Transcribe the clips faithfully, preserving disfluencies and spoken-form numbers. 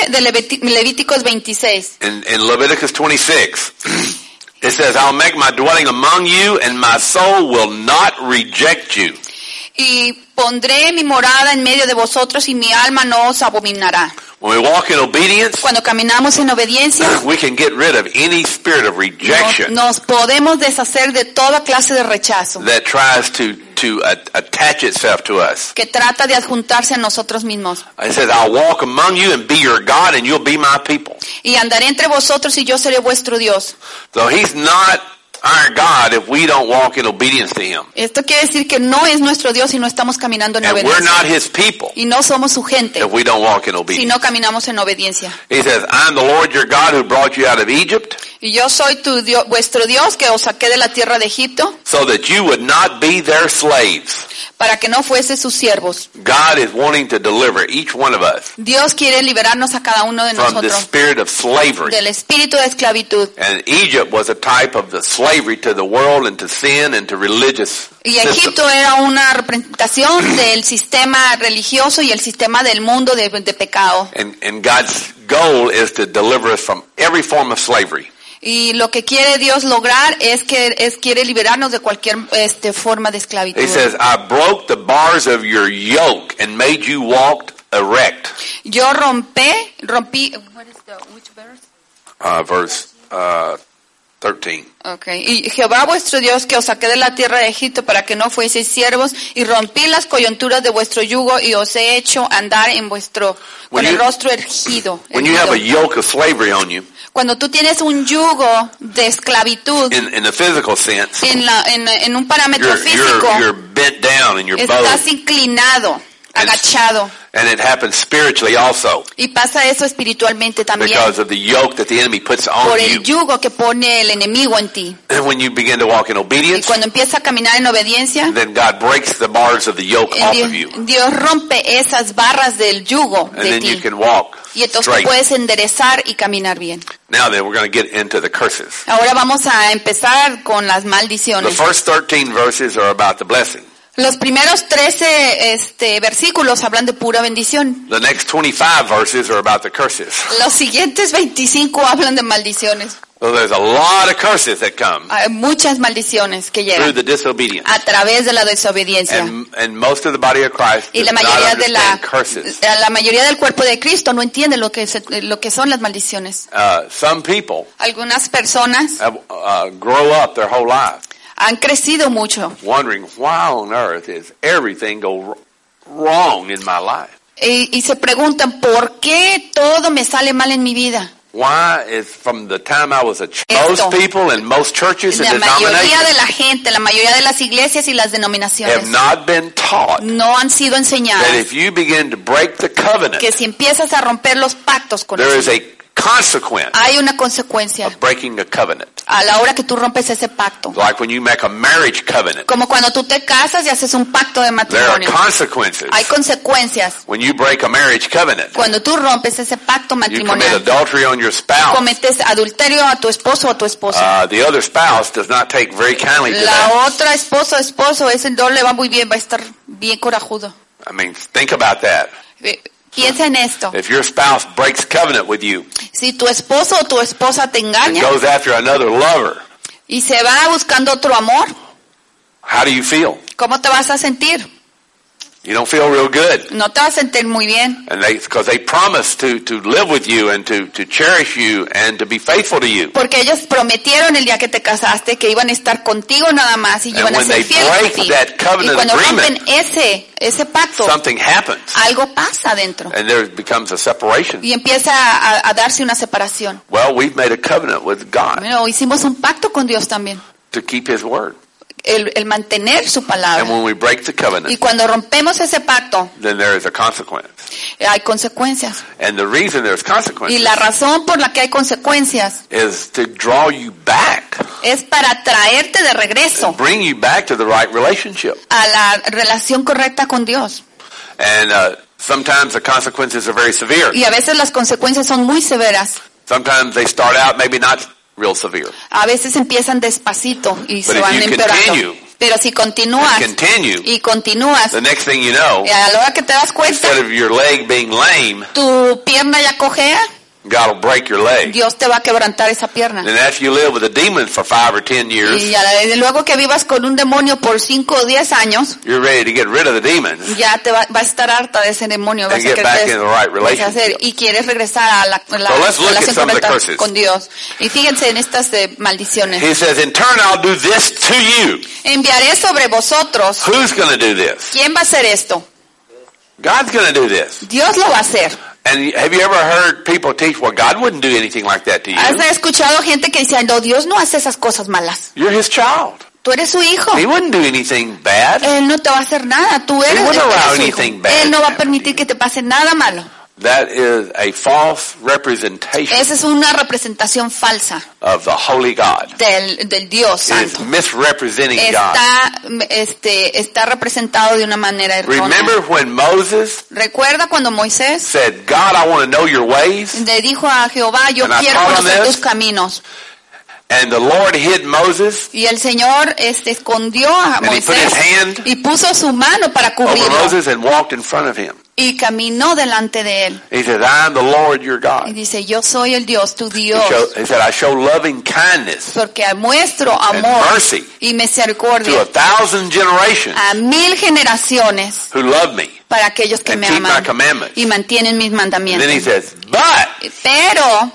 de Leviti- Levíticos veintiséis. In, in Leviticus twenty-six, it says, I'll make my dwelling among you, and my soul will not reject you. Y pondré mi morada en medio de vosotros y mi alma no os abominará. When we walk in obedience, Cuando caminamos en obediencia, we can get rid of any spirit of rejection nos, nos podemos deshacer de toda clase de rechazo that tries to, to uh, attach itself to us. que trata de adjuntarse a nosotros mismos. It says, I'll walk among you and be your God, and you'll be my people. Y andaré entre vosotros y yo seré vuestro Dios. So he's not our God if we don't walk in obedience to him. Esto quiere decir que no es nuestro Dios si no estamos caminando en And we're obediencia. not his people Y no somos su gente if we don't walk in si obedience. no caminamos en obediencia. He says, I'm the Lord your God who brought you out of Egypt, Y yo soy tu Dios, vuestro Dios que os saqué de la tierra de Egipto so that you would not be their slaves. para que no fuese sus siervos. God is wanting to deliver each one of us Dios quiere liberarnos a cada uno de from the nosotros spirit of slavery. del espíritu de esclavitud. And Egypt was a type of the slavery to the world and to sin and to religious Y systems. Egipto era una representación del sistema religioso y el sistema del mundo de, de pecado. And, and God's goal is to deliver us from every form of slavery. Y lo que quiere Dios lograr es que es quiere liberarnos de cualquier este forma de esclavitud. He says, I broke the bars of your yoke and made you walk erect. Yo rompé, rompí, what is the, which verse? Uh, verse uh, thirteen. Okay. Y Jehová vuestro Dios que os saqué de la tierra de Egipto para que no fueseis siervos y rompí las coyunturas de vuestro yugo y os he hecho andar en vuestro con When el you- rostro erguido. When you have a erguido. yoke of slavery on you, Cuando tú tienes un yugo de esclavitud in, in the physical sense, en la en, en un parámetro you're, físico, you're, you're bent down and you're estás bowed. inclinado, agachado. And it happens spiritually also Y pasa eso espiritualmente también because of the yoke that the enemy puts por on el you. yugo que pone el enemigo en ti. And when you begin to walk in Y obedience, cuando empieza a caminar en obediencia, then God breaks the bars of the yoke Eh, off Dios, of you. Dios rompe esas barras del yugo And de then you ti. can walk Y entonces tú straight. puedes enderezar y caminar bien. Now then, we're going to get into the curses. Ahora vamos a empezar con las The maldiciones. first thirteen verses are about the blessing. Los primeros trece este, versículos hablan de pura bendición. The next twenty-five verses are about the curses. Los siguientes veinticinco hablan de maldiciones. So there's a lot of curses that come Hay muchas maldiciones que through llegan the disobedience. a través de la desobediencia. And, and most of the body of Christ Y does la not mayoría de la, understand curses. la mayoría del cuerpo de Cristo no entiende lo que, se- lo que son las maldiciones. Uh, some people Algunas personas have, uh, grow up their whole life han crecido mucho wondering why on earth is everything go wr- wrong in my life? y, y se preguntan ¿por qué todo me sale mal en mi vida? Why is from the time I was a ch- Esto. most people in most churches and La mayoría de denominations la gente, la mayoría de las iglesias y las have denominaciones not been taught no han sido that enseñadas if you begin to break the covenant, que si empiezas a romper los pactos con there is Dios, a consequence hay una consecuencia of breaking a covenant. a la hora que tú rompes ese pacto. Like when you make a marriage covenant, Como cuando tú te casas y haces un pacto de there are matrimonio. consequences. Hay consecuencias. When you break a marriage covenant, Cuando tú rompes ese pacto you commit matrimonial, adultery on your spouse. cometes adulterio a tu esposo o a tu esposa. Uh, the other spouse does not take very kindly to La that. otra esposa o esposo, ese no le va muy bien, va a estar bien corajudo. I mean, think about that. Eh, Piensa en esto. If your spouse breaks covenant with you Si tu esposo o tu esposa te and engaña goes after another lover, y se va buscando otro amor, how do you feel? ¿cómo te vas a sentir? You don't feel real good. No te vas a sentir muy bien. And they, because they promise to, to live with you and to, to cherish you and to be faithful to you. Porque ellos prometieron el día que te casaste que iban a estar contigo nada más y And iban a when ser they fieles a break ti. that Y covenant cuando agreement, rompen ese, ese pacto, something happens. algo pasa dentro. And there becomes a separation. Y empieza a, a darse una separación. Well, we've made a covenant with God Bueno, hicimos un pacto con Dios también. to keep His word. El, el mantener su And palabra. when we break the Y covenant, cuando rompemos ese pacto, then there is a consequence. eh, hay consecuencias. And the reason there's Y consequences la razón por la que hay consecuencias is to draw you back, es para traerte de regreso bring you back to the right relationship. a la relación correcta con Dios. And uh, sometimes the consequences are very severe. Y a veces las consecuencias son muy severas. Sometimes they start out maybe not real severe. A veces empiezan despacito y But se van if you empeorando. continue Pero si continúas and continue, y continúas, the next thing you know, y a la hora que te das cuenta, instead of your leg being lame, tu pierna ya cojea, God will break your leg. Dios te va a quebrantar esa pierna. And after you live with a demon for five or ten years, Y ya, luego que vivas con un demonio por cinco o diez años, you're ready to get rid of the demon ya te va, va a estar harta de ese demonio, vas and a get back querer in the right vas a hacer, relationship. y quieres regresar a la, la So let's look at relación some of the correcta curses. con Dios. Y fíjense en estas eh, maldiciones. He says, in turn I'll do this to you. Enviaré sobre vosotros. Who's going to do this? ¿Quién va a hacer esto? God's going to do this. Dios lo va a hacer. And have you ever heard people teach, well, God wouldn't do anything like that to ¿Has you? escuchado gente que dice, no, Dios no hace esas cosas malas? You're His child. Tú eres su hijo. He wouldn't do anything bad. Él no te va a hacer nada. Tú eres, He wouldn't eres allow su hijo. anything bad Él no to va a happen permitir que te pase nada malo. That is a false representation Esa es una representación falsa of the Holy God. del, del Dios It is Santo. misrepresenting God. Está, este, está representado de una manera errónea. Remember when Moses Recuerda cuando Moisés said, God, I want to know your ways? le dijo a Jehová, yo And I quiero taught him conocer this. tus caminos. And the Lord hid Moses Y el Señor este, escondió a And he put his Moisés hand y puso su mano para over cubrirlo Moses and walked in front of him. y caminó delante de él. He said, I'm the Lord your Y God. dice, yo soy el Dios, tu He, Dios, showed, he said, I show loving kindness porque muestro and amor mercy y to a misericordia thousand generations a mil generaciones who love me para aquellos que and me keep my aman commandments. y mantienen mis And then he mandamientos. says, but Pero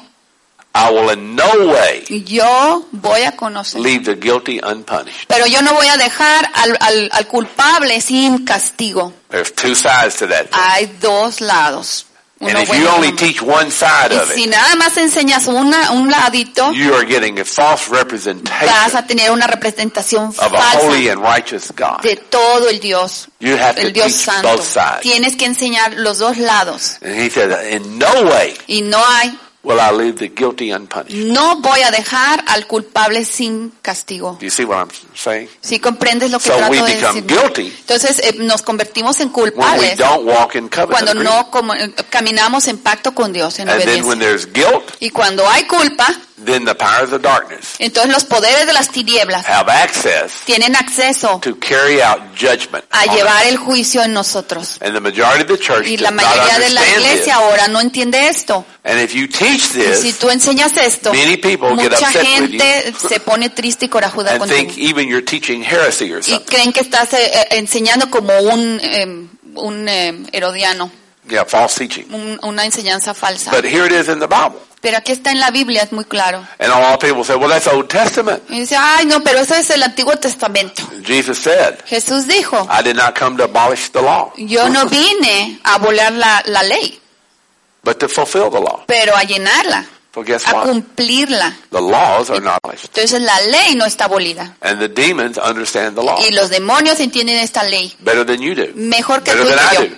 I will in no way yo voy a conocer. leave the guilty unpunished. Pero yo no voy a dejar al, al, al culpable sin castigo. There's two sides to that. Hay dos lados. And Uno if bueno you y uno only malo. teach one side Y of si it, nada más enseñas una, un ladito, you are getting a false vas representation a tener una representación of a holy falsa and righteous God. de todo el Dios, You have to el Dios teach Santo. both sides. Tienes que enseñar los dos lados. And he said, in no way Y no hay, will I leave the guilty unpunished. no voy a dejar al culpable sin castigo. Do you see what I'm saying? Si comprendes lo que So trato we de become decir. guilty Entonces eh, nos convertimos en when we culpables don't walk in covenant cuando agreement. no como, eh, caminamos en pacto con Dios, en And then when obediencia. there's guilt, Y cuando hay culpa, then the powers of darkness entonces los poderes de las tinieblas have access tienen acceso to carry out judgment a on us. llevar el juicio en nosotros. And the majority of the church Y does la not mayoría de la understand iglesia this. ahora no entiende esto. And if you teach Y si this tú enseñas esto, many people get mucha upset with you gente se pone triste y corajuda and contigo. think even you're teaching heresy or Y something. creen que estás eh, eh, enseñando como un, eh, un eh, herodiano, Yeah, false teaching. un- una enseñanza falsa. But here it is in the Bible. Pero aquí está en la Biblia, es muy claro. And a lot of people say, well, that's Old Testament. Y dice, ay no, pero eso es el Antiguo Testamento. Jesus said, Jesús dijo, I did not come to abolish the law, yo no vine a volar la, la ley, but to fulfill the law. pero a llenarla, Well, guess a what? cumplirla. The laws are not abolished. Entonces la ley no está abolida. And the demons understand the law Y los demonios entienden esta ley better than you do, mejor que better tú y than que I yo. do.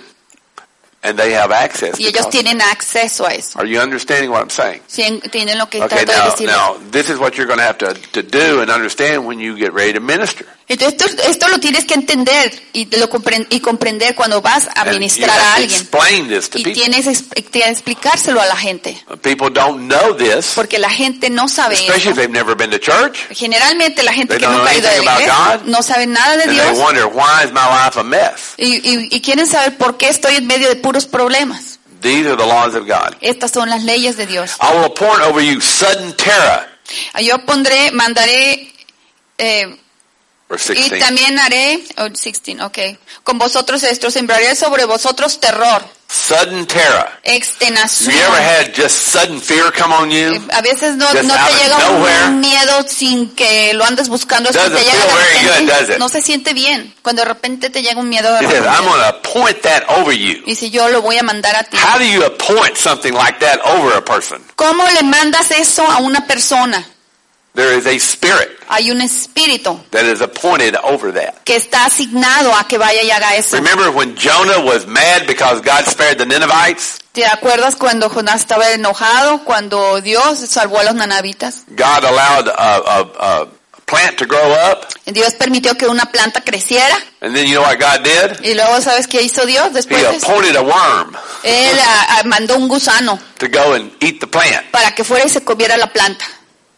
And they have access. Y ellos because- tienen acceso a eso. Are you understanding what I'm saying? Sí, entienden lo que Okay, trato de now, decirles. now, this is what you're going to have to, to do and understand when you get ready to minister. Entonces esto, esto lo tienes que entender y, lo compren- y comprender cuando vas a And you ministrar a have to alguien. explain this to Y people. tienes que explicárselo a la gente. People don't know this, Porque la gente no sabe especially eso. if they've never been to church. Generalmente la gente They que don't nunca ha know ido a la anything iglesia about God. no sabe nada de And Dios. they wonder, why is my life a mess? Y, y, y quieren saber por qué estoy en medio de puros problemas. These are the laws of God. Estas son las leyes de Dios. I will appoint over you sudden terror. Yo pondré, mandaré, eh, Verse y sixteen. también haré, oh, dieciséis, okay. Con vosotros esto, sembraré sobre vosotros terror, Sudden terror. extenación. Have you ever had just sudden fear come on Eh, you? A veces no, Just no out te of llega nowhere? un miedo sin que lo andes buscando. Es que Doesn't te llega feel de very good, repente, does it? no se siente bien. Cuando de repente te llega un miedo de He says, I'm repente. going to appoint that over you. Y si yo lo voy a mandar a ti. How do you appoint something like that over a person? ¿Cómo le mandas eso a una persona? There is a spirit Hay un espíritu that is appointed over that. que está asignado a que vaya y haga eso. Remember when Jonah was mad because God spared the Ninevites? ¿Te acuerdas cuando Jonás estaba enojado, cuando Dios salvó a los nanavitas? God allowed a, a, a plant to grow up, Dios permitió que una planta creciera. and then you know what God did? Y luego, ¿sabes qué hizo Dios He después de eso? appointed a worm Él a- a- mandó un gusano to go and eat the plant. para que fuera y se comiera la planta.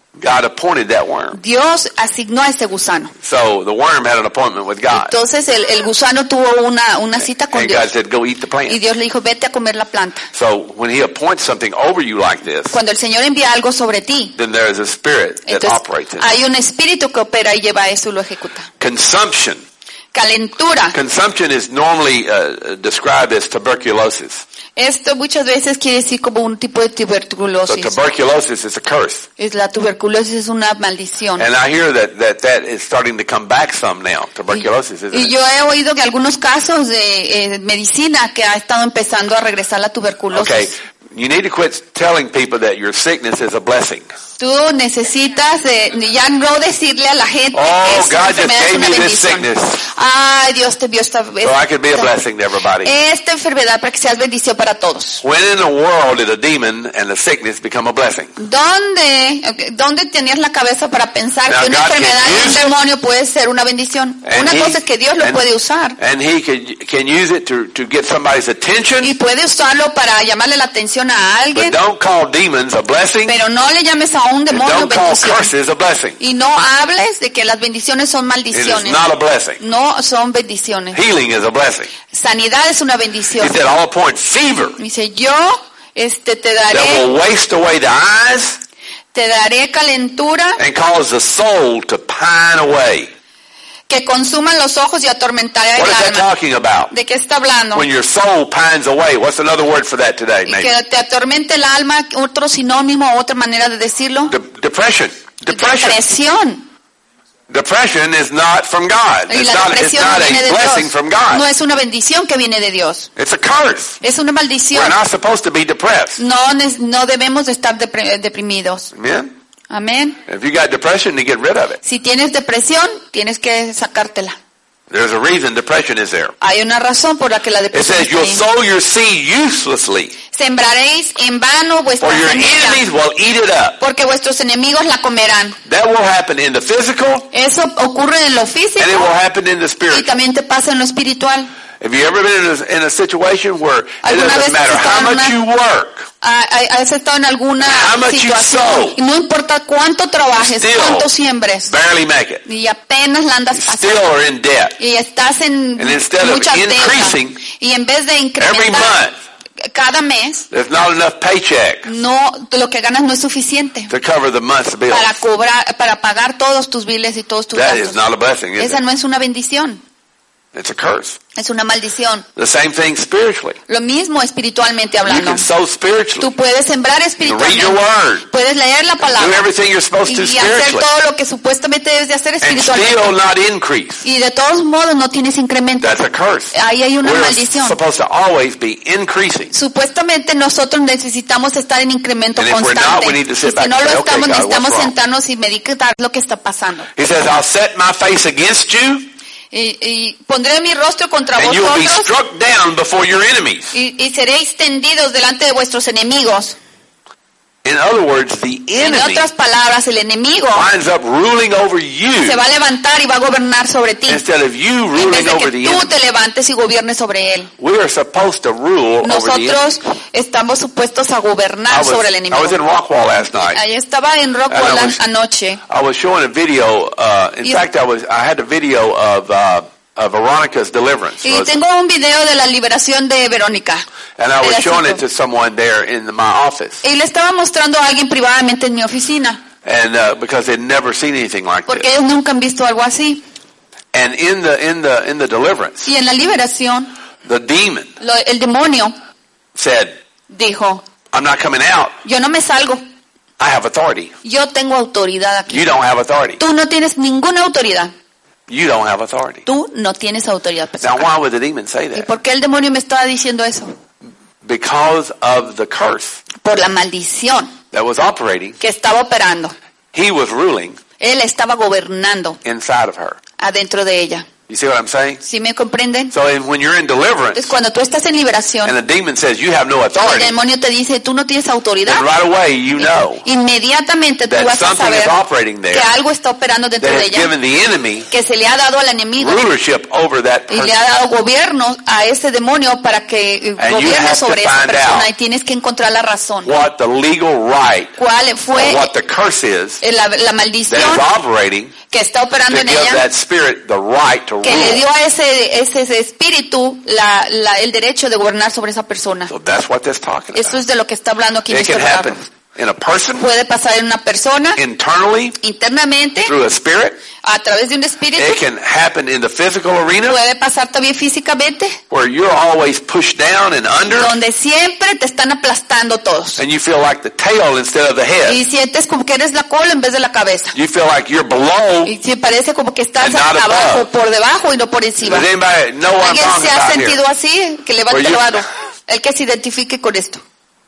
God appointed that worm. Dios asignó a ese gusano. So the worm had an appointment with God. Entonces el, el gusano tuvo una, una cita con And Dios. God said, go eat the Y plant. Dios le dijo, vete a comer la planta. So when he appoints something over you like this, Cuando el Señor envía algo sobre ti, then there is a spirit that entonces operates in it. hay un espíritu que opera y lleva eso y lo ejecuta. Consumption. Calentura. Consumption is normally uh, described as tuberculosis. Esto muchas veces quiere decir como un tipo de So tuberculosis. tuberculosis is a curse. Es la tuberculosis es una maldición. And I hear that, that that is starting to come back some now. Tuberculosis, isn't Y it? yo he oído que algunos casos de eh, medicina que ha estado empezando a regresar la tuberculosis. Okay. You need to quit telling people that your sickness is a blessing. Tú necesitas de, ya no decirle a la gente Oh, que esta God just enfermedad es gave una me this bendición. sickness Ay, Dios te vio esta vez. so I could be a blessing to everybody. Esta enfermedad para que seas bendición para todos. When in the world did a demon and a sickness become a blessing? ¿Dónde, okay, ¿Dónde tenías la cabeza para pensar Now, que una God can enfermedad y un use it. demonio puede ser una bendición? And Una he- cosa es que Dios lo and- puede usar. And he can, can use it to, to get somebody's attention, Y puede usarlo para llamarle la atención a but alguien, don't call demons a blessing, pero no le llames a un and demonio don't call bendición. curses a blessing. Y no hables de que las bendiciones son It is maldiciones. not a blessing. No son bendiciones. Healing is a blessing. Sanidad es una bendición. He said all point fever Dice, yo este te that daré, will waste away the eyes te daré calentura and cause the soul to pine away. que consuman los ojos y atormentará What el is that alma. talking about? ¿De qué está hablando? When your soul pines away, what's another word for that today, Y maybe? que te atormente el alma, otro sinónimo, otra manera de decirlo. De- depression. Depression. Depresión. Depression is not from God. Y It's la not, it's depresión not no viene a de blessing Dios. from No God. es una bendición que viene de Dios. It's a curse. Es una maldición. We're not supposed to be depressed. No, nes- no debemos de estar depre- deprimidos. Amen? Amén. If you got depression, you get rid of it. Si tienes depresión, tienes que sacártela. There's a reason depression is there. Hay una razón por la que la It depresión says está you'll ahí. sow your seed uselessly, Sembraréis en vano vuestra or your semilla, enemies will eat it up. porque vuestros enemigos la comerán. That will happen in the physical, Eso ocurre en lo and it will físico happen in the y spirit. también te pasa en lo espiritual. Have you ever been in a, in a situation where it ¿Alguna doesn't vez matter has estado how en much una- you work, Ah, ¿Has estado en alguna How much you situación? sow. Y no importa cuánto trabajes, Still cuánto siembres, barely make it, y apenas la andas still pasando. are in debt? Y estás en And instead of muchas deudas. increasing Y en vez de Every incrementar month, cada mes, there's not enough paycheck no, lo que ganas no es suficiente to cover the month's bills. para cobrar, para pagar todos tus biles y todos tus That is gastos. not a blessing, is Esa it? no es una bendición, It's a curse. es una maldición. The same thing spiritually. Lo mismo espiritualmente You hablando. can sow spiritually. Tú puedes sembrar You can read your espiritualmente, word. puedes leer la Do palabra everything you're supposed to y hacer spiritually. todo lo que supuestamente debes de hacer And still espiritualmente. not increase. Y de todos modos no tienes incremento. That's a curse. Ahí hay una We're maldición. supposed to always be increasing. Supuestamente nosotros necesitamos estar en incremento And if we're not, constante. we need to Y sit si back no and lo say, estamos, "Okay, God, necesitamos what's wrong?" sentarnos y meditar lo que está pasando. He says, I'll set my face against you, Y, y pondré mi rostro contra and you will be vosotros struck down before your enemies. y, y seréis tendidos delante de vuestros enemigos. In other words, the En enemy otras palabras, el enemigo winds up ruling over se you va a levantar y va a gobernar sobre ti. instead of you En vez ruling de over que the tú enemy. te levantes y gobiernes sobre él. We are supposed to rule over the enemy. Nosotros estamos supuestos a I gobernar was, sobre el I enemigo. was in Rockwall last night. Ahí estaba en Rockwell And I was- anoche. I was showing a video. Uh, in Y- fact, I was. I had a video of uh, of Veronica's deliverance, Y was- tengo un video de la liberación de Verónica. and I was pedacito. showing it to someone there in the, my office, Y le estaba mostrando a alguien privadamente en mi oficina, and uh, because they'd never seen anything like porque this. ellos nunca han visto algo así. And in the in the in the deliverance, Y en la liberación, the demon lo- el demonio said, dijo, "I'm not coming out. yo no me salgo, I have authority. yo tengo autoridad aquí. You don't have authority. Tú no tienes ninguna autoridad, You don't have authority." tú no tienes autoridad Now, personal. why would the demon say ¿Y that? por qué el demonio me estaba diciendo eso? Because of the curse Por la maldición that was operating. que estaba operando. He was ruling Él estaba gobernando inside of her. adentro de ella. You see what I'm saying? ¿Sí me comprenden? So in- when you're in deliverance Entonces, cuando tú estás en liberación, and the demon says you have no el authority, demonio te dice, tú no tienes autoridad, then right away you know inmediatamente tú that vas a something saber is operating que there algo está operando that dentro de has ella, given the enemy que se le ha dado al enemigo rulership over that y le person. ha dado gobierno a ese demonio para que eh, And you gobierne have to sobre esa find persona, out y tienes que encontrar la razón. What the legal right ¿Cuál or fue what the curse is eh, la, la that maldición is operating que está operando to en give ella, that spirit the right to que le rule. dio a ese, ese, ese espíritu la, la, el derecho de gobernar sobre esa persona? So that's what that's talking Eso about. es de lo que está hablando aquí en It este can happen párrafo. in a person, Puede pasar en una persona, internally, internamente, through a spirit. a través de un espíritu. It can happen in the physical arena Puede pasar también físicamente, where you're always pushed down and under donde siempre te están aplastando todos. and you feel like the tail instead of the head. Y sientes como que eres la cola en vez de la cabeza. You feel like you're below. Y sí, parece como que estás And not abajo, above. por debajo y no por encima. Does anybody know what I'm ¿Alguien talking se ha about sentido here? así? Que levante Where la you- mano. El que se identifique con esto.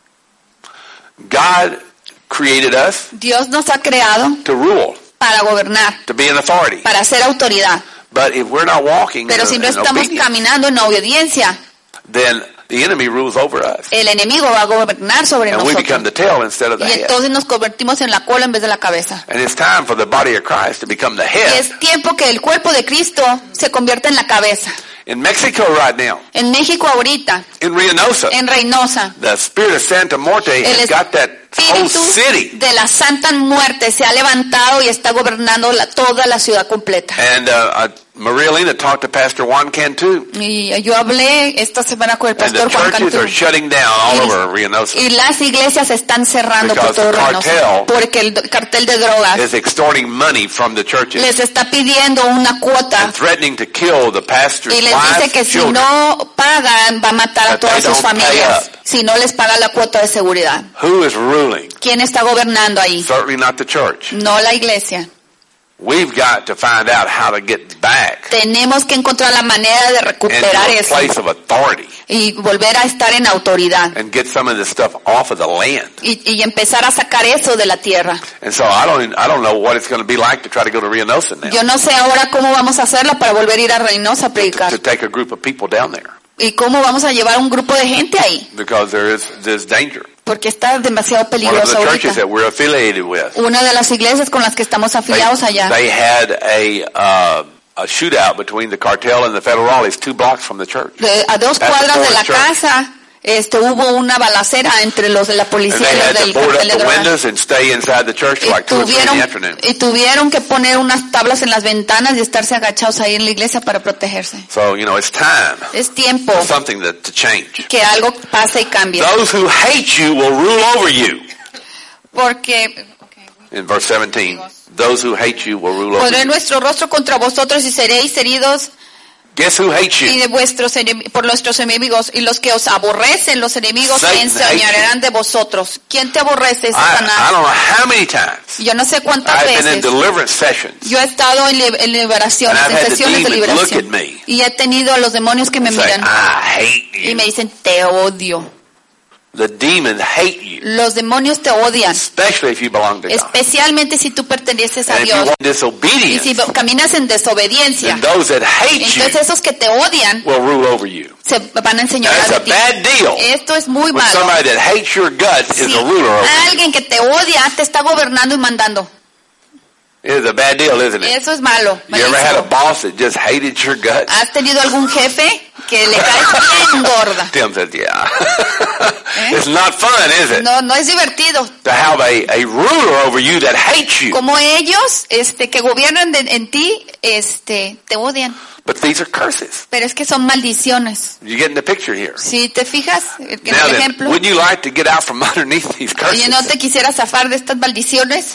God created us Dios nos ha creado to rule, para gobernar, to be an authority. para ser autoridad. But if we're not walking Pero in, si no in estamos obedience, caminando en obediencia, then the enemy rules over us. el enemigo va a gobernar sobre And we become nosotros. the tail instead of the Y head. entonces nos convertimos en la cola en vez de la cabeza. And it's time for the body of Christ to become the Y head. es tiempo que el cuerpo de Cristo se convierta en la cabeza. In Mexico right now, En México ahorita, in Reynosa, en Reynosa, the spirit of Santa Muerte el has got that whole espíritu city. de la Santa Muerte se ha levantado y está gobernando la- toda la ciudad completa. And uh, uh, Maria Elena talked to Pastor Juan Cantu. Y yo hablé esta semana con el And the pastor Juan churches Cantú. are shutting down all Y- over Reynosa. Y las iglesias se están cerrando por Because todo the Reynosa, cartel porque el do- cartel de drogas Is extorting money from the churches les está pidiendo una cuota and threatening to kill the pastor's y les dice wives que and si children. no pagan va a matar a That todas they sus don't pay familias up. si no les paga la cuota de seguridad. Who is ruling? ¿Quién está gobernando ahí? Certainly not the church. No la iglesia. We've got to find out how to get back Tenemos que encontrar la manera de recuperar into a eso place of authority y volver a estar en autoridad and get some of this stuff off of the land. y, y empezar a sacar eso de la tierra. And so I don't, I don't know what it's going to be like to try to go to Reynosa now, Yo no sé ahora cómo vamos a hacerlo para volver a ir a Reynosa a predicar. to take a group of people down there, ¿Y cómo vamos a llevar un grupo de gente ahí? because there is this danger. Porque está demasiado One of peligroso the churches ahorita. that we're affiliated with, Una de las iglesias con las que estamos they, afiliados allá, they had a, uh, a shootout between the cartel and the federales two blocks from the church. de- a dos At the cuadras de la Forest Church. casa, este, hubo una balacera entre los de la And policía they y los had to del board up cartel de the drogas. windows and stay inside the church till Y like two or three in the tuvieron, afternoon. y tuvieron que poner unas tablas en las ventanas y estarse agachados ahí en la iglesia para protegerse. So, you know, it's time Es tiempo for something that, to change. que algo pase y cambie. Those who hate you will rule over you. Porque In verse seventeen, those who hate you will rule over pondré you. nuestro rostro contra vosotros y seréis heridos Guess who hates y you? de vuestros enem- por nuestros enemigos, y los que os aborrecen, los enemigos se Satan enseñarán de vosotros. ¿Quién te aborrece, I, I Satanás? don't know how many times Yo no sé cuántas I've been in veces deliverance sessions yo he estado en, li- en and liberaciones, I've en had the sesiones de demons look at liberación, me y he tenido a los demonios que me and say, miran I hate y you. me dicen, te odio. The demons hate you, Los demonios te odian, especially if you belong to God. especialmente si tú perteneces a And if you Dios walk in y disobedience, si caminas en desobediencia. then those that hate you Entonces esos que te odian will rule over you. se van a enseñar That's de a ti. bad deal. Esto es muy When malo. somebody that hates your guts is Si a ruler over you. alguien que te odia te está gobernando y mandando, It is a bad deal, isn't it? eso es malo. You ever had a malísimo. boss that just hated your guts? ¿Has tenido algún jefe que le cae bien gorda? Tim said, yeah. It's not fun, is it? No, no es divertido. To have a, a ruler over you that hates you. Como ellos, este, que gobiernan de- en ti, este, te odian. But these are curses. Pero es que son maldiciones. You get in the picture here. Si te fijas en Now el then, ejemplo, wouldn't you like to get out from underneath these curses? oye, ¿no te quisieras zafar de estas maldiciones?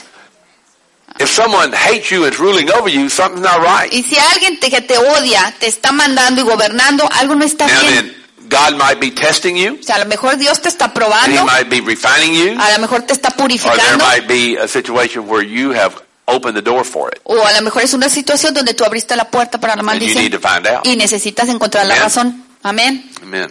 If someone hates you and is ruling over you, something's not right. Y si alguien te, que te odia, te está mandando y gobernando, algo no está Now bien. then, God might be testing you, O sea, a lo mejor Dios te está and He probando, might be refining you, a lo mejor te está or there purificando, might be a situation where you have opened the door for it, o a lo mejor es una situación donde tú abriste la puerta para la and you need maldición to find out. y necesitas encontrar la Amen. razón. Amén. Amen.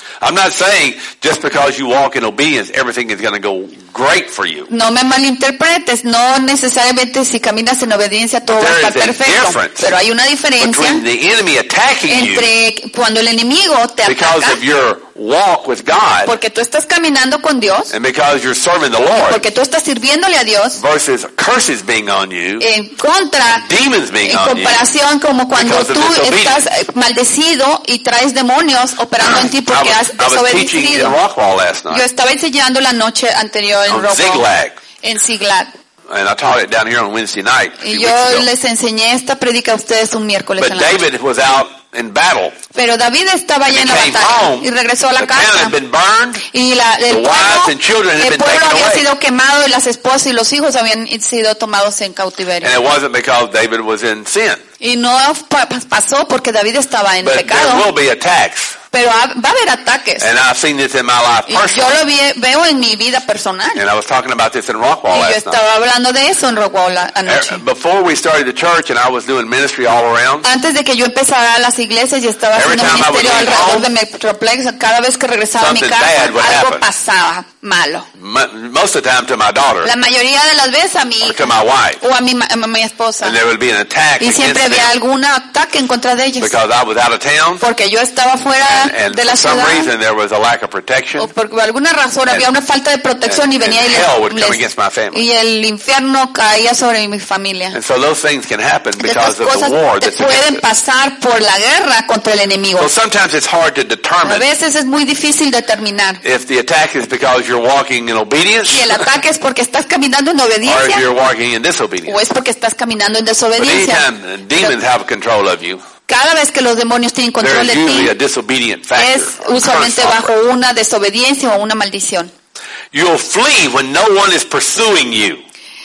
I'm not saying just because you walk in obedience, everything is going to go great for you. No me malinterpretes, no necesariamente si caminas en obediencia todo va a estar perfecto. Pero hay una diferencia the enemy attacking entre you cuando el enemigo te because ataca, of your walk with God, porque tú estás caminando con Dios, and because you're serving the Lord, porque tú estás sirviéndole a Dios, versus curses being on you, en contra, demons being en on comparación como cuando because of tú disobedience. estás maldecido y traes demonios operando en ti I porque was, has I was teaching in desobedecido. Rockwall last Yo night estaba enseñando la noche anterior en on Rockwall, Ziklag, en Ziklag, and I taught it down here on Wednesday night. a y few yo weeks ago. les enseñé esta prédica a ustedes un miércoles But en la noche. David was out in battle. Pero David estaba allá en la He came batalla home. y regresó a la The town casa. had been burned. Y la, el The pueblo, wives and children had el been pueblo taken había away. sido quemado y las esposas y los hijos habían sido tomados en cautiverio. And it wasn't because David was in sin. Y no pa- pasó porque David estaba en But there pecado, will be attacks. pero ha- va a haber ataques. And I've seen this in my life Y yo personally. lo vi- veo en mi vida personal. And I was talking about this in Rockwall Y yo last night. estaba hablando de eso en Rockwall la- anoche. Er, Before we started the church and I was doing ministry all around, Antes de que yo empezara a las iglesias y estaba Every haciendo time I would ministerio leave alrededor home, de Metroplex, cada vez que regresaba a mi something casa, bad would algo happen. pasaba malo. m- most of the time to my daughter La mayoría de las veces a mi or to hija my wife. o a mi, ma- a mi esposa. And there would be an attack Y against siempre había them algún ataque en contra de ellos. because I was out of town. Porque yo estaba fuera And, and de for la some ciudad. reason there was a lack of protection. O por alguna razón había una falta de protección y and- venía and y, hell would les- come les- against my family. y el infierno caía sobre mi familia. And so those things can happen Estas because of cosas the war te that's against pueden us. pasar por la guerra contra el enemigo. So sometimes it's hard to A determine veces es muy difícil determinar if the attack is because you're walking in obedience si el ataque es porque estás caminando en or if obediencia you're walking in o disobedience. es porque estás caminando en But desobediencia. anytime the demons have control of you, Cada vez que los demonios tienen control there's de usually ti, a disobedient factor. es or usualmente curse bajo operating. una desobediencia o una maldición. You'll flee when no one is pursuing you.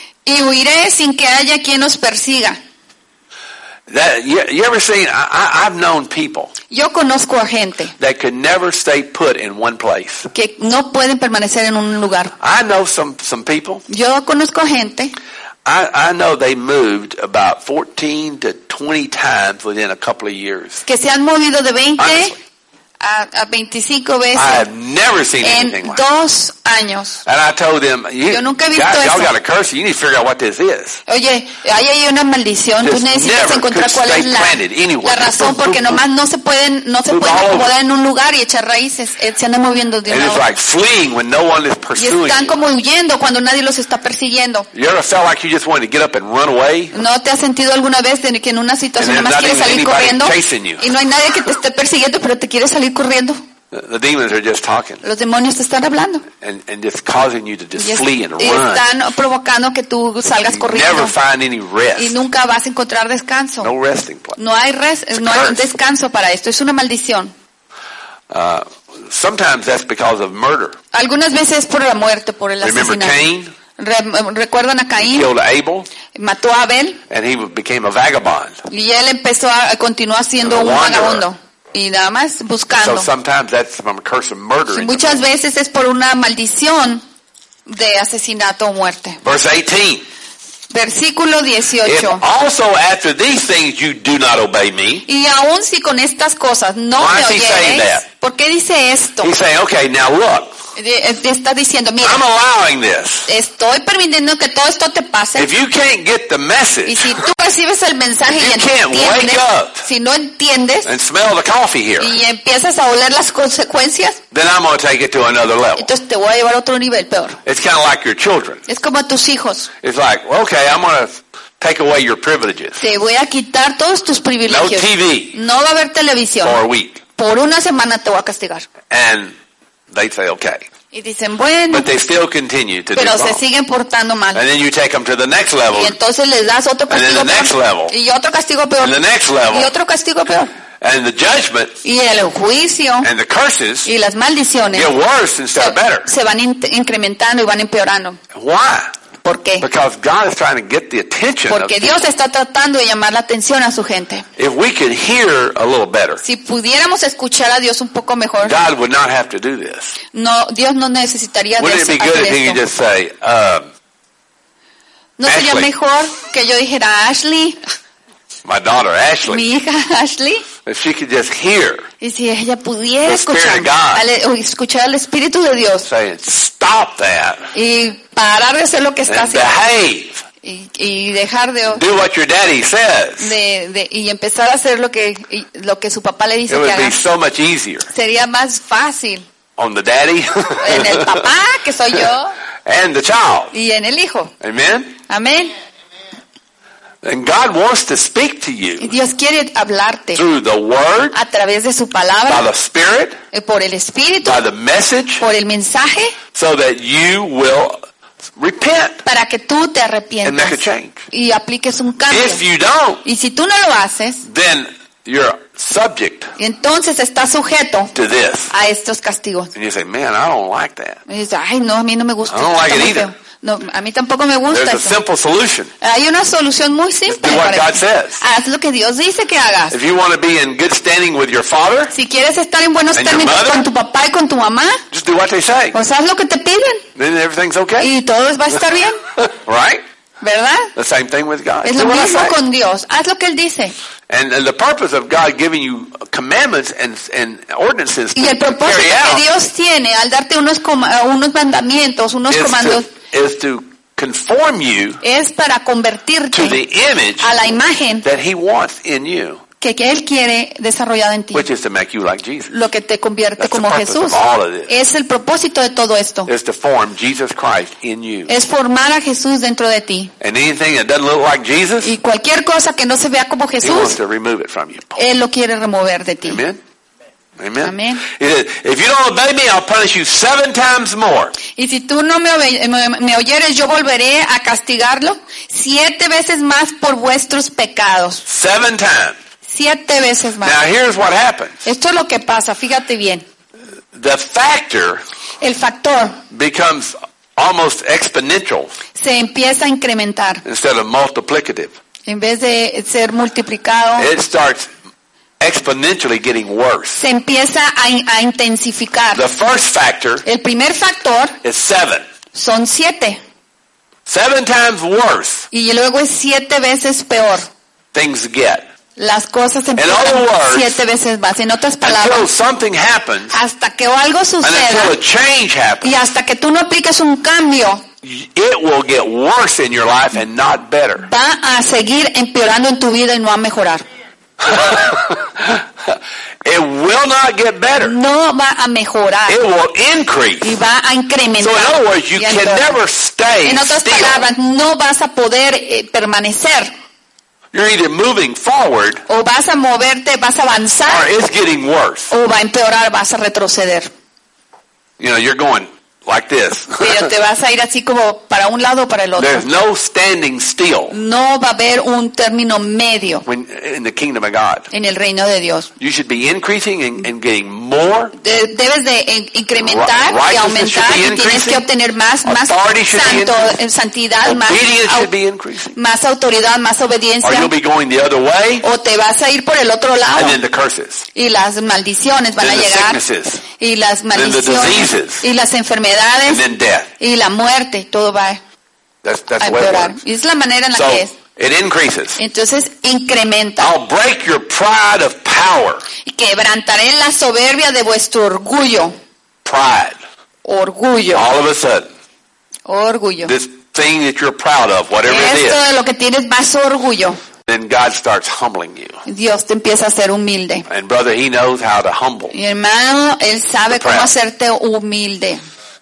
Y huiré sin que haya quien nos persiga. That, you, you ever seen, I, I, I've known people Yo conozco a gente that could never stay put in one place. que no pueden permanecer en un lugar. I know some, some people, Yo conozco gente I, I know they moved about fourteen to twenty times within a couple of years. que se han movido de veinte Honestly. a, a veinticinco I veces have never seen anything en like that. dos años. And I told them, you, Yo nunca he visto y'all, y'all eso. got a curse, you need to figure out what this is. Oye, ahí hay una maldición, tú Just necesitas never encontrar could cuál es stay la, planted anywhere. la razón, porque nomás no se pueden, no se Move pueden all over. acomodar en un lugar y echar raíces, eh, se andan moviendo de And una it's a otra. like fleeing when no one is Y pursuing están you. como huyendo cuando nadie los está persiguiendo. You ever felt like you just wanted to get up and run away? ¿No te has sentido alguna vez de que en una situación And nomás there's quieres not salir even anybody corriendo chasing you. y no hay nadie que te esté persiguiendo, pero te quieres salir corriendo? The, the demons are just talking Los demonios te están hablando and, and just causing you to just y, es- flee and y run. están provocando que tú salgas You corriendo never find any y rest. nunca vas a encontrar descanso. No resting place. No hay res, It's a no hay curse. descanso para esto, es una maldición. Uh, sometimes that's because of murder. Algunas veces es por la muerte, por el Remember asesinato. Cain? Re- ¿Recuerdan a Caín? Killed Abel Mató a Abel and he became a vagabond. y él empezó a continuar siendo A un wanderer. vagabundo y nada más So buscando. sometimes that's from a curse of murder. Y in the muchas family. veces es por una maldición de asesinato o muerte. Verse eighteen. Versículo If dieciocho. also after these things you do not obey me. Y aun si con estas cosas no Why me is he saying oyereis, that? ¿por qué dice esto? He's saying, okay, now look, Eh, eh, Está diciendo, mira, I'm allowing this. estoy permitiendo que todo esto te pase. If you can't get the Y message si tú recibes el mensaje If y you can't entiendes, wake up si no entiendes and smell the coffee here, y empiezas a oler las consecuencias, then I'm going to take it to another level. entonces te voy a llevar a otro nivel peor. It's kind of like your children. Es como a tus hijos. It's like, well, okay, I'm going to take away your privileges. Te voy a quitar todos tus No privilegios. T V No va a haber televisión. for a week. Por una semana te voy a castigar. And they say, okay. Y dicen, bueno, But they still continue to do pero se wrong. siguen portando mal. And then you take them to the next level, Y entonces les das otro And then castigo the next peor. level. Y otro castigo peor. and the next Y level, otro castigo peor. and the judgment Y el juicio and the curses y las maldiciones get worse instead of better. se van in- incrementando y van empeorando. Why? ¿Por qué? Because God is trying to get the attention of Porque people. Dios está tratando de llamar la atención a su gente. If we could hear a little better, Si pudiéramos escuchar a Dios un poco mejor, God would not have to do this. no, Dios no necesitaría de Wouldn't it eso, be good hacer if he could esto. just say, um, ¿No sería Ashley. mejor que yo dijera Ashley, my daughter Ashley, mi hija Ashley, If she could just hear Y si ella pudiera The Spirit escuchar, of God. al, o escuchar al Espíritu de Dios saying, stop that y parar de hacer lo que está and haciendo behave. y, y dejar de, Do what your daddy says. de, de y empezar a hacer lo que y- lo que su papá le It dice que would be haga, so much easier sería más fácil on the daddy en el papá, que soy yo, and the child. y en el hijo. Amen? Amén. And God wants to speak to Y you Dios quiere hablarte through the Word, a través de su by palabra, the Spirit, eh, por el Espíritu, by the message, por el mensaje, so that you will repent para que tú te and make a arrepientas change. y apliques un cambio. If you don't, Y si tú no lo haces, then you're subject entonces estás sujeto to this. a estos castigos. And you say, man, I don't like that. Y dices, ay, no, a mí no me gusta. I don't like está it muy either. feo. No, a mí tampoco me gusta There's a eso. simple solution. Hay una solución muy Just simple. do what para God eso. says. Haz lo que Dios dice que hagas. If you want to be in good standing with your father, Si quieres estar en buenos And your términos mother? con tu papá y con tu mamá, just do what they say. pues haz lo que te piden Then everything's okay. y todo va a estar bien, Right? ¿verdad? The same thing with God. Es Do lo what I mismo say. con Dios. Haz lo que Él dice. And, and the purpose of God giving you commandments and, and ordinances Y el to propósito carry que out Dios tiene al darte unos, coma- unos mandamientos, unos is comandos, to, is to conform you es para to convertirte the image a la imagen that He wants in you, que, que Él quiere desarrollada en ti. which is to make you like Jesus. Lo que te convierte That's the como purpose Jesús. of all of this. Es el propósito de todo esto. Is to form Jesus Christ in you. Es formar a Jesús dentro de ti. And anything that doesn't look like Jesus, Y cualquier cosa que no se vea como He wants Jesús, to remove it from you. Él lo quiere remover de ti. Amen? Amen? Amén. He said, if you don't obey me, I'll punish you seven times more. Y si tú no me, obe- me, me oyeres, yo volveré a castigarlo siete veces más por vuestros pecados. Seven times. Siete veces más. Now here's what happens. Esto es lo que pasa, fíjate bien. The factor El factor becomes almost exponential se empieza a incrementar. instead of multiplicative. En vez de ser multiplicado, It starts exponentially getting worse. se empieza a, in- a intensificar. The first factor El primer factor is seven. son siete. Seven times worse Y luego es siete veces peor. things get. Las cosas other empiezan words, siete veces más. En otras Until palabras, something happens, hasta que algo and until suceda a change happens, y hasta que tú no apliques un cambio, it will get worse in your life and not better. va a seguir empeorando en tu vida y no a mejorar. It will not get better. No va a mejorar It will increase. y va a So incrementar. in other words, you Y can empeorar. never stay En otras still. palabras, no vas a poder eh, permanecer You're either moving forward o vas a moverte, vas a or avanzar it's getting worse. o va a empeorar, vas a retroceder. You know, you're going like this. Pero te vas a ir así como para un lado o para el otro. There's no standing still No va a haber un término medio when in the kingdom of God. en el reino de Dios. You should be increasing and, and getting more. De- debes de in- incrementar Righteousness y aumentar should be y tienes increasing. que obtener más, más Authority should be santo, increasing. eh, santidad, más, Obedience au- should be increasing. más autoridad, más Or obediencia. you'll be going the other way, O te vas a ir por el otro lado and then the curses. y las maldiciones van a Then the llegar sicknesses. y las Then the maldiciones diseases. y las And enfermedades then death. y la muerte. Todo va That's, that's a the way it empeorar. works. Y es la manera en la So, que es. it increases. Entonces incrementa. I'll break your pride of power. Y quebrantaré la soberbia de vuestro orgullo. Pride. Orgullo. All of a sudden, Orgullo. this thing that you're proud of, whatever it Esto is, de lo que tienes más orgullo. then God starts humbling you. Dios te empieza a hacer humilde. And brother, He knows how to humble. Mi hermano, Él sabe The proud. cómo hacerte humilde.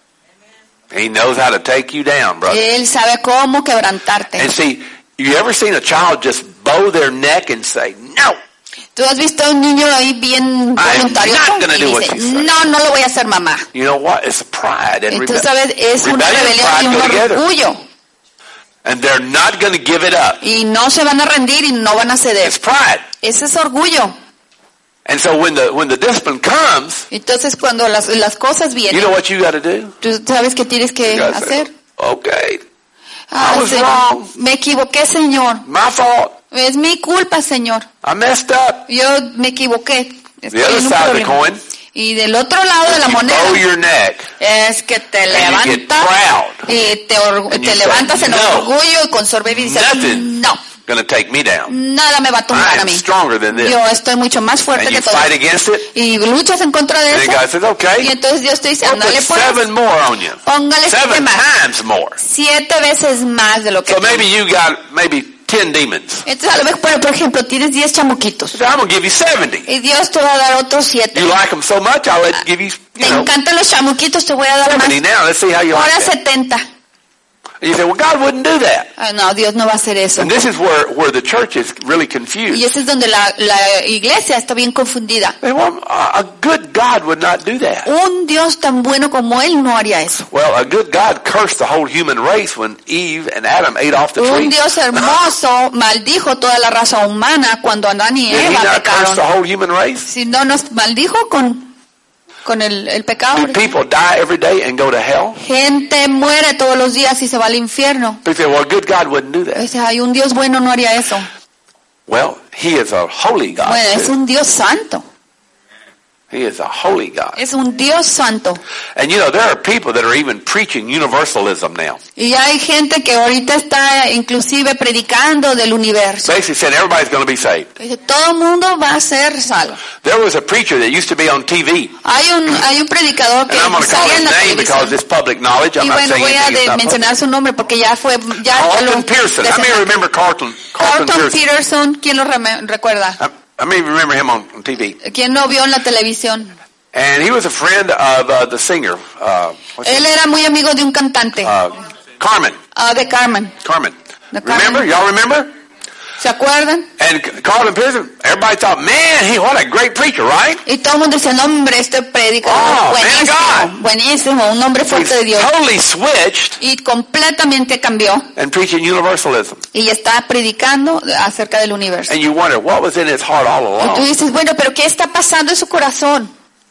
He knows how to take you down, brother. Él sabe cómo quebrantarte. And see, you ever seen a child just bow their neck and say, no? ¿Tú has visto a un niño ahí bien voluntario not gonna y do what dice, you say. no, no lo voy a hacer mamá? You know what? It's pride and Entonces, rebellion. ¿sabes? Es una Rebellion and rebelión y pride un go together. orgullo. And they're not going to give it up. Y no se van a rendir y no van a ceder. It's pride. Ese es orgullo. And so when the when the discipline comes, Entonces, cuando las, las cosas you vienen, know what you got to do? tú sabes qué tienes que You gotta say, hacer. okay, Ah, I was Señor, wrong. me equivoqué, Señor. my fault. Es mi culpa, Señor. I messed up. Yo me equivoqué. Estoy The other en un side of the problema. coin, Y del otro lado de la you bow moneda your neck es que te and you get levantas proud. y te, orgu- And te you levantas say, en "No, orgullo y con soberbia y dices, nothing no, going to take me down. nada me va a tumbar I a am mí. stronger than this. Yo estoy mucho más fuerte And you que todo. fight against it, Y luchas en contra de and then eso. God says, okay, Y entonces Dios te dice, we'll put ándale pues, seven more on you. póngale siete Seven más. times more. Siete veces más de lo que So maybe tienes. you got maybe ten demons. Entonces a lo mejor, por ejemplo, tienes diez chamuquitos. So I'm going to give you seventy. Y Dios te va a dar otros siete. You like them so much, I'll let give you, Te you know, encantan los chamuquitos, te voy a dar más. seventy now. Let's see how you Ahora like that. setenta. And you say, well, God wouldn't do that. Ah, no, Dios no va a hacer eso. And this is where, where the church is really Y confused. ese es donde la, la iglesia está bien confundida. They want- a a good God would not do that. Un Dios tan bueno como Él no haría eso. Well, a good God cursed the whole human race when Eve and Adam ate off the Un tree. Dios hermoso maldijo toda la raza humana cuando Adán y Did he Eva not curse the pecaron. whole human race? Si no nos maldijo con, con el, el pecado. Do people die every day and go to hell? Gente muere todos los días y se va al infierno. They say, well, a good God wouldn't do that. O sea, hay un Dios bueno no haría eso. Well, he is a holy God. Bueno, es too. un Dios santo. He is a holy God. Es un Dios santo. And you know, there are people that are even preaching universalism now. Y hay gente que ahorita está inclusive predicando del universo. Basically saying everybody's going to be saved. Dice, todo mundo va a ser salvo. There was a preacher that used to be on T V. Hay un, hay un predicador que And I'm going to call salía his en la name because televisión. it's public knowledge. I'm Y not bueno, saying voy a anything de that's not mencionar su nombre porque ya fue, public. ya Carlton lo Pearson. How many desenmascaró. remember Carlton? Carlton Carlton Pearson. Peterson, ¿quién lo reme- recuerda? How many remember him on, on T V? ¿Quién lo vio en la televisión? And he was a friend of uh, the singer, uh, what's his Él era muy amigo de un cantante, uh, Carmen. ah, de Carmen. Carmen. The Carmen. Remember? Y'all remember? ¿Se acuerdan? And Carlton Pearson, everybody thought, man, he what a great preacher, right? Y todo el mundo dice, no, hombre, este predicador Oh, buenísimo, man of buenísimo, un hombre So fuerte de he's Dios. totally switched Y completamente cambió and preaching universalism. y está predicando acerca del universo. And you wonder, what was in his heart all Y tú along? dices, bueno, pero ¿qué está pasando en su corazón?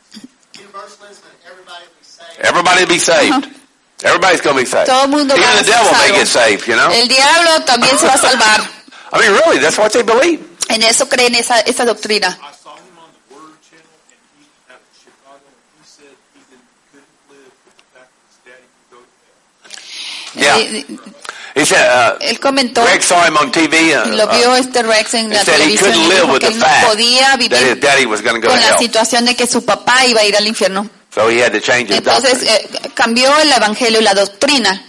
Everybody will be saved. Everybody's going to be saved. Todo el mundo va Even a the ser devil may salvo. get saved, you know? El diablo también se va a salvar. I mean, really, that's what they believe. En eso creen esa, esa doctrina. I saw him on the Word Channel, and he out in Chicago, and he said he didn't, couldn't live with the fact that his daddy could go to hell. Yeah. Eh, He said, uh, Él comentó, Greg saw him on T V. y Uh, lo vio uh, este Rex en he la said he televisión couldn't y live dijo with que the él no fact podía that his vivir daddy was going to go to con la hell. situación de que su papá iba a ir al infierno. So he had to change his Entonces doctrine. eh, cambió el evangelio y la doctrina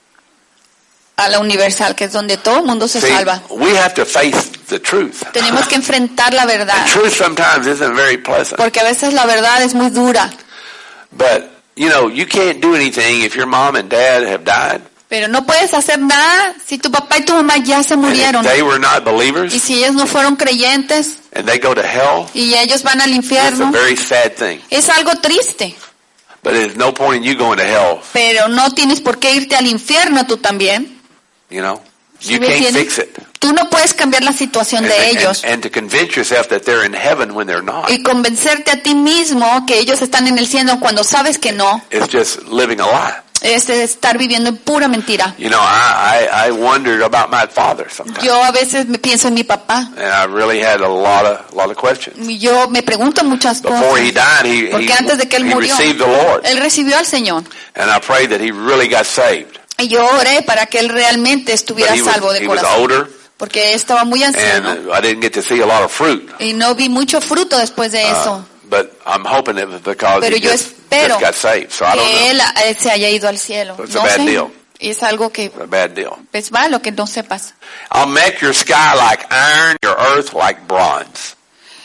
a la universal, que es donde todo el mundo se See, salva. we have to face the truth. Tenemos que enfrentar la verdad, And truth sometimes isn't very pleasant. porque a veces la verdad es muy dura. But, you know, you can't do anything if your mom and dad have died. Pero no puedes hacer nada si tu papá y tu mamá ya se And murieron. if they were not Y believers si ellos no fueron creyentes and they go to hell, y ellos van al it's a infierno, very sad thing. es algo triste. But there's no point in you going to hell, Pero no tienes por qué irte al infierno tú también. you know. ¿Sí You me can't entiendes? fix it. Tú no puedes cambiar la situación And, de and- ellos. and to convince yourself that they're in heaven when they're not, Y convencerte a ti mismo que ellos están en el cielo cuando sabes que no, it's just living a lie. es estar viviendo en pura mentira. You know, I, I, I wondered about my father sometimes. Yo a veces me pienso en mi papá. And I really had a lot of, lot of questions. Y yo me pregunto muchas Before he cosas. died, he, Porque he, antes de que él he murió, received the Lord. él recibió al Señor. And I prayed that he really got saved. Y yo oré para que él realmente But estuviera he was, salvo de he was corazón. older, Porque estaba muy anciano. and uh, I didn't get to see a lot of fruit. Y no vi mucho fruto después de Uh, eso. but I'm hoping it was because Pero he yo just, espero just got saved. So I don't que know. él eh, se haya ido al cielo. It's a No bad sé. deal. Es algo que It's a bad deal. es malo que no sepas. I'll make your sky like iron, your earth like bronze.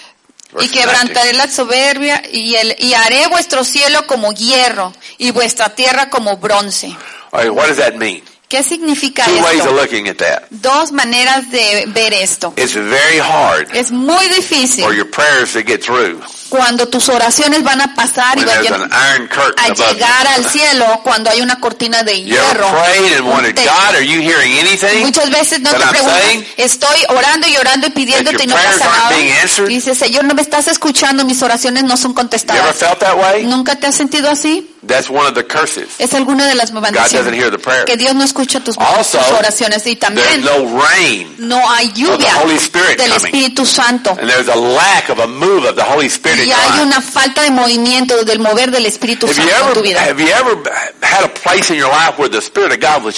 Y Verse quebrantaré la soberbia y, el, y haré vuestro cielo como hierro y vuestra tierra como bronce. nineteen. All right, what does that mean? ¿Qué significa Two ways of esto? looking at that. Dos maneras de ver esto. It's very hard Es muy difícil for your prayers to get through cuando tus oraciones van a pasar y when there's vayan an iron curtain a above llegar you. al cielo cuando hay una cortina de You ever hierro. prayed and wondered, Te- God, are you hearing anything? Muchas veces no that te I'm preguntas, saying? estoy orando y orando y pidiéndote That y your no prayers pasa aren't nada. being answered? Y dices, Señor, no me estás escuchando, mis oraciones no son You ever contestadas. felt that way? ¿Nunca te has sentido así? That's one of the curses. Es alguna de las God doesn't maldiciones. hear the prayer. Que Dios no escucha tus, Also, tus oraciones. Y There's también no rain, no hay lluvia of the Holy Spirit del coming. Espíritu Santo. and there's a lack of a move of the Holy Spirit in Y your hay life. una falta de movimiento del mover del Espíritu Have you Santo en tu ever vida. have you ever had a place in your life where the Spirit of God was just moving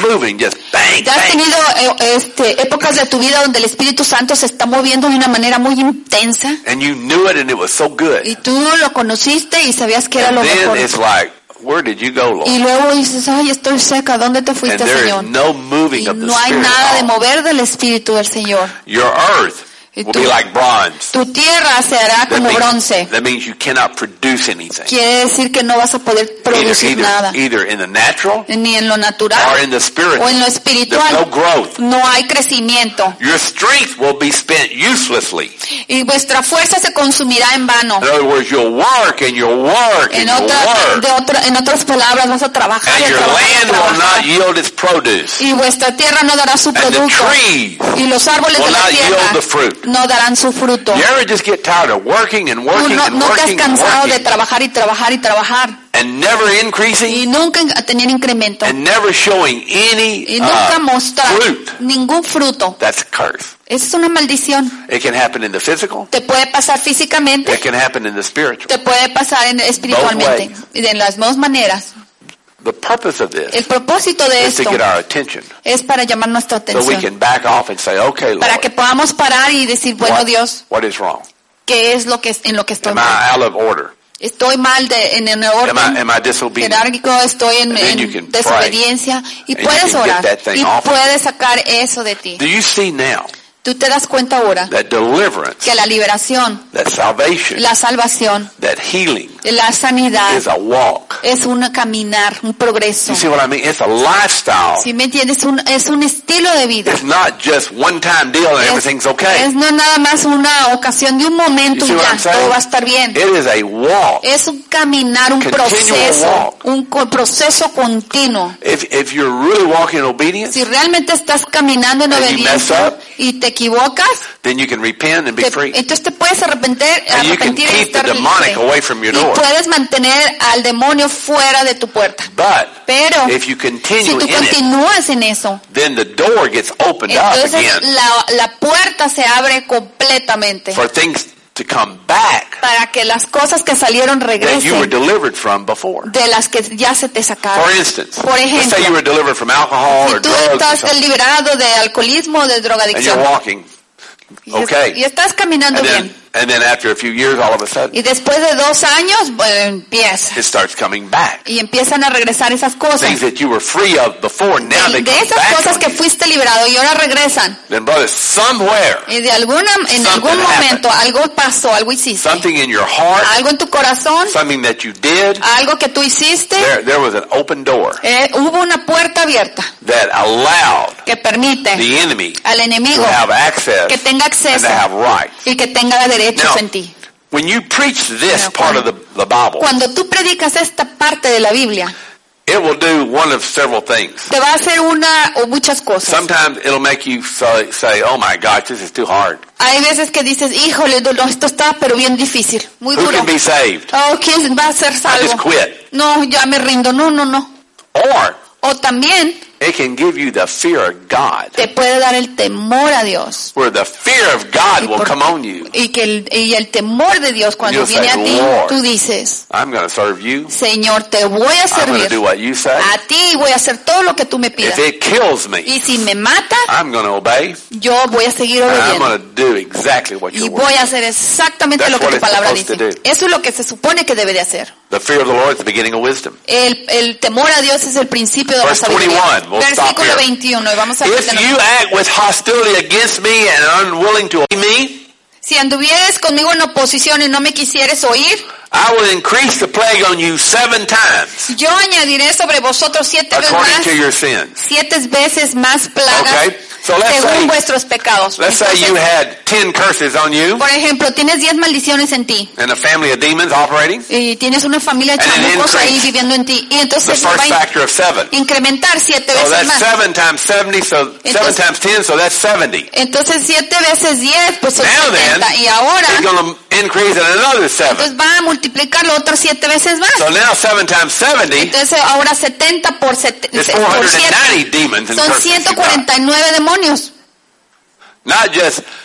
moving, just bang, ¿Ya has bang. tenido eh, este, épocas de tu vida donde el Espíritu Santo se está moviendo de una manera muy intensa? And you knew it and it was so good. Y tú lo conociste y sabías que era And lo then mejor. it's like, where did you go, Lord? Y luego dices, ay, estoy seca, ¿dónde te And fuiste, there Señor? is no moving Y of the no hay Spirit nada de at all. mover del Espíritu del Señor. Your earth Y will tú- be like bronze. Tu tierra se hará That como means, bronce. that means you cannot produce anything. Quiere decir que no vas a poder Either, producir nada. either, either in the natural Ni en lo or natural in the o spiritual. en lo There's no espiritual. growth. No hay crecimiento. Your strength will be spent uselessly. Y vuestra fuerza se consumirá en vano. In other words, you'll work and you'll work and En, you'll otra, work. de otra, en otras palabras, vas a trabajar y And a your trabajar, y a land will trabajar. not yield its produce. Y vuestra tierra no dará su And the producto. trees Y los árboles will de la not yield tierra the fruit. no darán su fruto. You ever just get tired of working and Tú working no, and no te has working and cansado de working trabajar y trabajar y trabajar and never increasing y nunca tener incremento and never showing any y nunca uh, mostrar fruit? ningún fruto? That's a curse. Esa es una maldición. It can happen in the physical. Te puede pasar físicamente, It can happen in the spiritual. te puede pasar en, espiritualmente. Y de las dos maneras. The purpose of this El propósito de is to esto get our attention es para llamar nuestra so we atención. can back off and say, okay, Lord, Para que podamos parar y decir, bueno, what, Dios, what is wrong? ¿qué es lo que es- en lo que estoy Am mal? I out of order? Estoy mal de, en el Am I, orden am I disobedient? jerárquico, estoy en, And then you en can desobediencia y And you puedes can get orar that thing y off. puedes sacar eso de ti. Do you see now Tú te das cuenta ahora that deliverance, que la liberación, that salvation, la salvación, that healing la sanidad is a walk? es un caminar, un progreso. You see what I mean? It's a lifestyle. Si me entiendes, un, es un estilo de vida. It's not just one time deal and Es, everything's okay. es no nada más una ocasión de un momento You see y what ya, I'm saying? todo va a estar bien. It is a walk. Es un caminar, un Continual proceso, walk. un co- proceso continuo. If, if you're really walking in obedience, Si realmente estás caminando en And you mess obediencia up, y te equivocas, then you can repent and be te- free. entonces te puedes arrepentir, And you can arrepentir y keep the estar demonic libre. away from your Y door. puedes mantener al demonio fuera de tu puerta. But Pero if you si continue tú in it, continúas en eso, then the door gets opened up entonces again la, la puerta se abre completamente for things to come back para que las cosas que salieron that you were regresen delivered from before. de las que ya se te sacaron. For instance, Por let's say you ejemplo, were delivered from alcohol si or tú drugs or estás something, liberado de alcoholismo o de and you're drogadicción walking, y es- okay. y estás caminando and bien, then, and then after a few years, all of a sudden, y después de dos años, bueno, empieza. it starts coming back. Y empiezan a regresar esas cosas. Things that you were free of before, now De, they de come esas back cosas on que you. fuiste liberado y ahora regresan. Then brother, somewhere, Y de alguna, en Something algún momento algo pasó, algo hiciste. something in your heart, Algo en tu corazón, something that you did, algo que tú hiciste. there, there was an open door Eh, hubo una puerta abierta that allowed que permite the enemy al to enemigo have access que tenga and acceso to have rights. y que tenga derechos Now, en ti. When you preach this Pero part of the, the Bible, Cuando tú predicas esta parte de la Biblia, it will do one of several things. te va a hacer una o muchas cosas. Sometimes it'll make you say, say, oh my gosh, this is too hard. Hay veces que dices, híjole, no, esto está pero bien difícil, muy Who duro. can be saved? Oh, ¿quién va a ser I just salvo? quit. No, ya me rindo, no, no, no. Or O también it can give you the fear of God, te puede dar el temor a Dios. where the fear of God Y, will por- come on you. y que el, y el temor de Dios cuando You'll viene say, a ti, "Lord, tú dices, I'm going to serve you. Señor, te voy a I'm going to servir. do what you say. A ti voy a hacer todo lo que tú me pidas. If it kills me, Y si me matas, I'm going to obey. yo voy a seguir And I'm obediendo. going to do exactly what Y your voy word. a hacer exactamente That's lo que what tu it's palabra supposed dice. to do. Eso es lo que se supone que debe de hacer. The fear of the Lord is the beginning of wisdom. El, el temor a Dios es el principio de la Verse sabiduría. twenty-one, we'll stop Versículo here. veintiuno. Y vamos a If you act with hostility against me and unwilling to obey me, Si anduvieres conmigo en oposición y no me quisieres oír, I will increase the plague on you seven times yo añadiré sobre vosotros siete veces according más, to your sins. siete veces más plagas Okay? So let's según say, vuestros pecados. let's say Entonces, you had ten curses on you por ejemplo, tienes diez maldiciones en ti and a family of demons operating. y tienes una familia de And an chamucos ahí increase. viviendo en ti y The entonces first va a factor of seven. incrementar siete So veces that's más. seven times seventy, so seven Entonces- times ten, so that's seventy. Entonces siete veces diez, pues son Now then, setenta. Y ahora, It's going to increase at another seven. entonces va a multiplicarlo otras siete veces más. So now seven times seventy Entonces ahora setenta por, sete- is por four hundred siete ninety demons and son curses. ciento you got. cuarenta y nueve demonios. Not just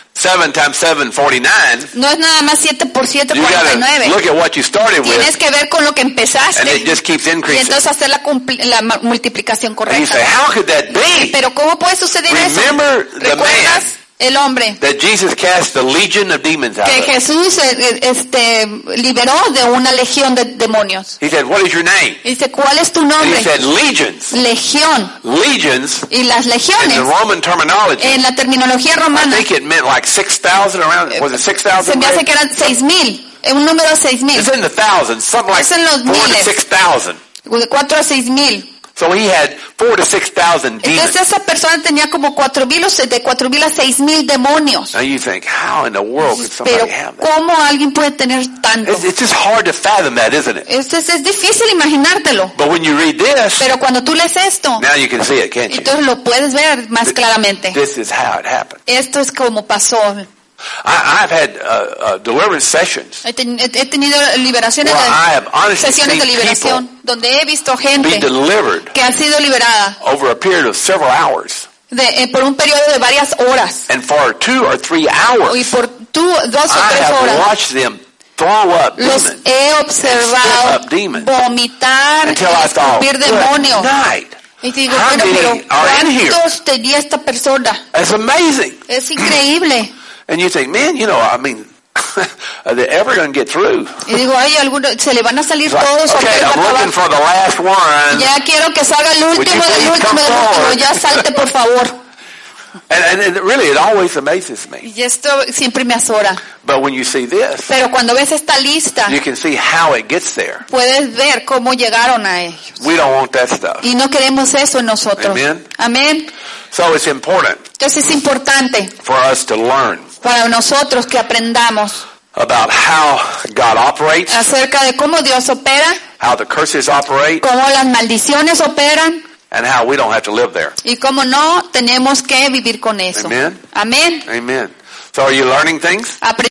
seven times seven, forty-nine. No es nada más siete por siete, You cuarenta y gotta nueve. look at what you started Tienes with, que ver con lo que and empezaste. it just keeps Y increasing. entonces hacer la, cumpli- la ma- multiplicación And you say, correcta. how could that be? Pero ¿cómo puede suceder eso? Remember the ¿Recuerdas man el hombre that Jesus cast the legion of demons out que of? Jesús eh, eh, este, liberó de una legión de demonios? He said, what is your name? Dice, ¿cuál es tu And he nombre? said, legions. Legión. Legions, Y las in legiones, the Roman terminology, en la terminología I romana, think it meant like six thousand around, was it six se thousand? me hace que eran seis mil, un número seis mil, It's in the thousands, something like Es en los four to miles. six thousand. de cuatro a seis mil. So he had four to six thousand demons. Entonces esa persona tenía como cuatro mil, de cuatro mil a seis mil demonios. Now you think, how in the world could Pero somebody have that? ¿cómo alguien puede tener tanto? It's, it's just hard to fathom that, isn't it? Es, es, es difícil imaginártelo. But when you read this, Pero cuando tú lees esto, now you can see it, can't you? entonces lo puedes ver más claramente. This is how it happened. Esto es como pasó. I, I've had uh, uh, deliverance sessions He, ten- he tenido liberaciones, where I de, have honestly sesiones de seen liberación, people donde he visto be gente delivered que ha sido liberada over a period of several hours. de, eh, por un periodo de varias horas. And for two or three Y hours, por tú, dos o I tres have horas, watched them throw up los demons he and observado spit up demons vomitar until y I thought, escupir good demonios. night. Y digo, How bueno, pero many are in here? ¿cuántos tenía esta persona? It's amazing. Es increíble. And you think, man, you know, I mean, are they ever going to get through? Y digo, ay, alguno, se le van a salir It's like, todos. ¿o okay, qué va a I'm looking acabar? for the last one. Ya quiero que salga el último you del please último come del último. forward? Ya salte, por favor. And, and it really, it always amazes me. Y esto siempre me azora. But when you see this, Pero cuando ves esta lista, you can see how it gets there. puedes ver cómo llegaron a ellos. We don't want that stuff. Y no queremos eso en nosotros. Amen. Amén. So it's important Entonces es importante for us to learn para nosotros que aprendamos about how God operates, acerca de cómo Dios opera, how the curses operate, cómo las maldiciones operan and how we don't have to live there. y cómo no tenemos que vivir con eso. Amen. Amén. Amen. So are you learning things? Apre-